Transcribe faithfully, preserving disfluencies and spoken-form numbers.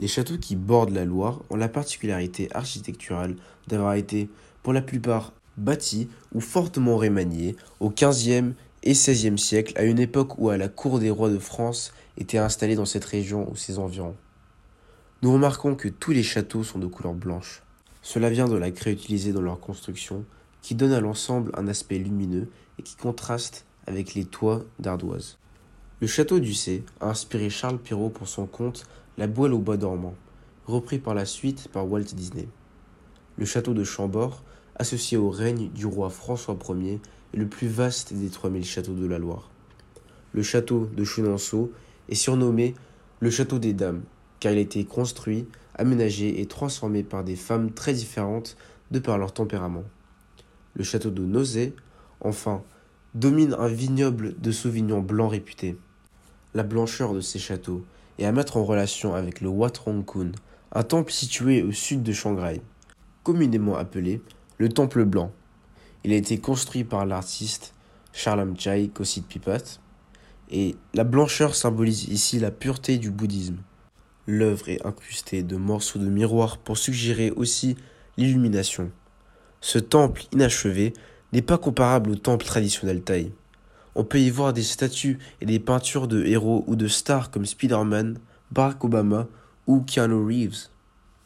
Les châteaux qui bordent la Loire ont la particularité architecturale d'avoir été, pour la plupart, bâtis ou fortement remaniés au quinzième et seizième siècle, à une époque où la cour des rois de France était installée dans cette région ou ses environs. Nous remarquons que tous les châteaux sont de couleur blanche. Cela vient de la craie utilisée dans leur construction, qui donne à l'ensemble un aspect lumineux et qui contraste avec les toits d'ardoise. Le château d'Ussé a inspiré Charles Perrault pour son conte La Bouelle au bois dormant, repris par la suite par Walt Disney. Le château de Chambord, associé au règne du roi François Ier, est le plus vaste des trois mille châteaux de la Loire. Le château de Chenonceau est surnommé le château des dames, car il a été construit, aménagé et transformé par des femmes très différentes de par leur tempérament. Le château de Nozay, enfin, domine un vignoble de Sauvignon blanc réputé. La blancheur de ces châteaux est à mettre en relation avec le Wat Rong Khun, un temple situé au sud de Shanghai, communément appelé le Temple Blanc. Il a été construit par l'artiste Charlamchai Kositpipat, et la blancheur symbolise ici la pureté du bouddhisme. L'œuvre est incrustée de morceaux de miroir pour suggérer aussi l'illumination. Ce temple inachevé n'est pas comparable au temple traditionnel thaï. On peut y voir des statues et des peintures de héros ou de stars comme Spider-Man, Barack Obama ou Keanu Reeves.